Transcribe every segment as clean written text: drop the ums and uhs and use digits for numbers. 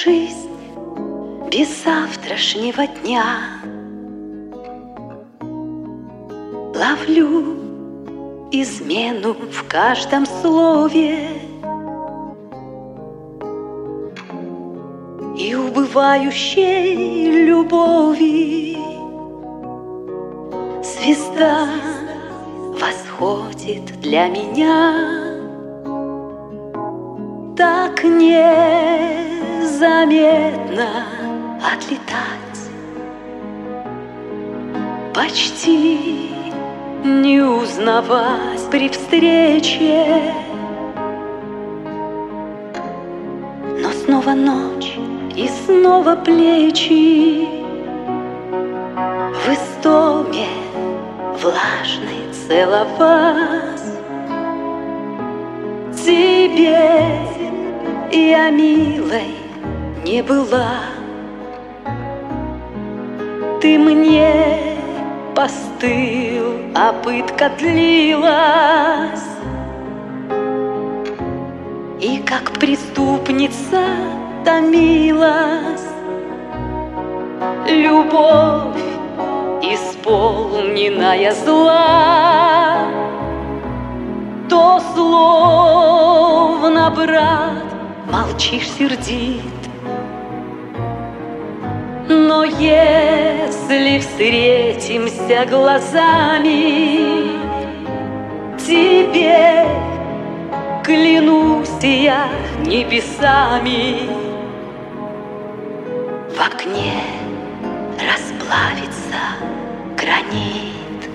жизнь без завтрашнего дня. Ловлю измену в каждом слове и убывающей любови. Звезда восходит для меня так незаметно отлетать, почти не узнавать при встрече. Но снова ночь и снова плечи в истоме влажной целовать. Тебе я милой не была, ты мне постыл, а пытка длилась. И как преступница томилась любовь, исполненная зла. То словно брат молчишь сердит, но если встретимся глазами, тебе клянусь я небесами, в окне расплавится гранит.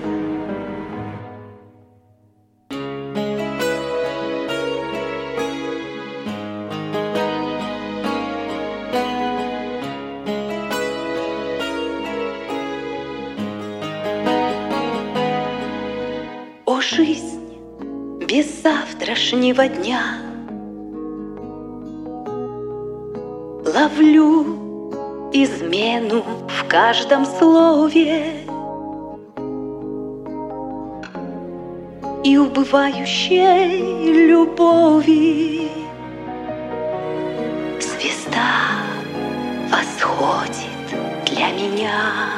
О, жизнь без завтрашнего дня, ловлю измену в каждом слове и убывающей любови. Звезда восходит для меня